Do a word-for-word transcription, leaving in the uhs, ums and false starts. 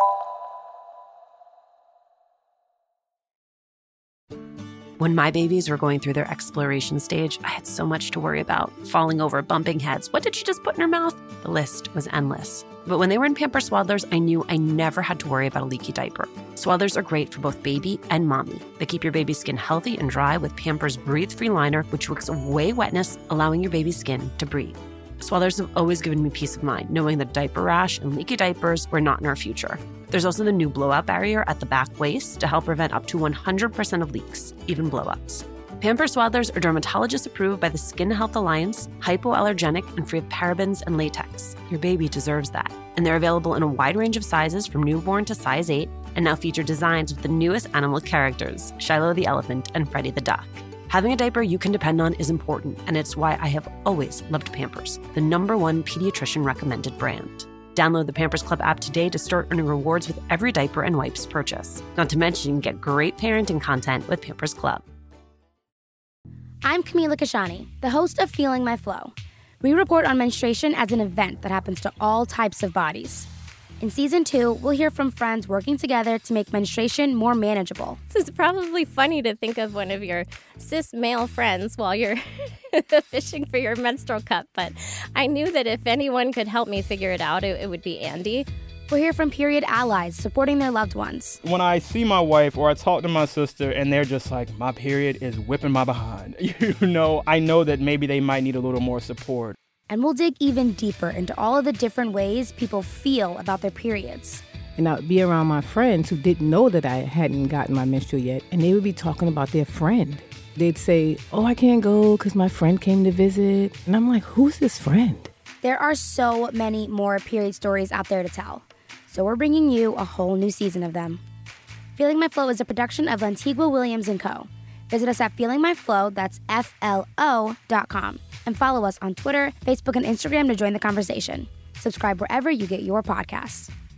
When my babies were going through their exploration stage, I had so much to worry about. Falling over, bumping heads. What did she just put in her mouth? The list was endless. But when they were in Pampers Swaddlers, I knew I never had to worry about a leaky diaper. Swaddlers are great for both baby and mommy. They keep your baby's skin healthy and dry with Pampers Breathe-Free Liner, which wicks away wetness, allowing your baby's skin to breathe. Swaddlers have always given me peace of mind, knowing that diaper rash and leaky diapers were not in our future. There's also the new blowout barrier at the back waist to help prevent up to one hundred percent of leaks, even blowouts. Pampers Swaddlers are dermatologist approved by the Skin Health Alliance, hypoallergenic, and free of parabens and latex. Your baby deserves that. And they're available in a wide range of sizes from newborn to size eight, and now feature designs with the newest animal characters, Shiloh the elephant and Freddie the duck. Having a diaper you can depend on is important, and it's why I have always loved Pampers, the number one pediatrician recommended brand. Download the Pampers Club app today to start earning rewards with every diaper and wipes purchase. Not to mention, get great parenting content with Pampers Club. I'm Camila Kashani, the host of Feeling My Flow. We report on menstruation as an event that happens to all types of bodies. In season two, we'll hear from friends working together to make menstruation more manageable. It's probably funny to think of one of your cis male friends while you're fishing for your menstrual cup, but I knew that if anyone could help me figure it out, it, it would be Andy. We'll hear from period allies supporting their loved ones. When I see my wife or I talk to my sister and they're just like, my period is whipping my behind, you know, I know that maybe they might need a little more support. And we'll dig even deeper into all of the different ways people feel about their periods. And I'd be around my friends who didn't know that I hadn't gotten my menstrual yet, and they would be talking about their friend. They'd say, oh, I can't go because my friend came to visit. And I'm like, who's this friend? There are so many more period stories out there to tell. So we're bringing you a whole new season of them. Feeling My Flow is a production of Lantigua Williams and Co. Visit us at Feeling My Flow, that's F L O dot com. And follow us on Twitter, Facebook, and Instagram to join the conversation. Subscribe wherever you get your podcasts.